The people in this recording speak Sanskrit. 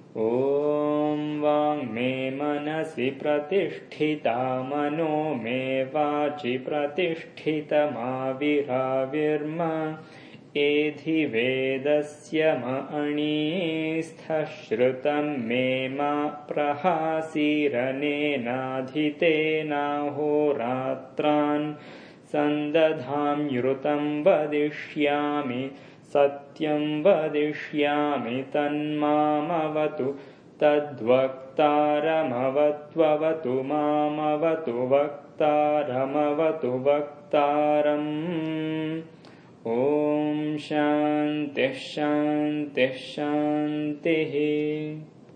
ॐ वाङ्मे मनसि प्रतिष्ठिता मनो मे वाचि प्रतिष्ठितमाविराविर्म एधि वेदस्य मणिस्थश्रुतं मे मा प्रहासीरनेनाधितेनाहोरात्रान् सन्दधाम्यृतं वदिष्यामि सत्यं वदिष्यामि तन्मामवतु तद्वक्तारमवत्ववतु मामवतु वक्तारमवतु वक्तारम्। ॐ शान्तिः शान्तिः शान्तिः।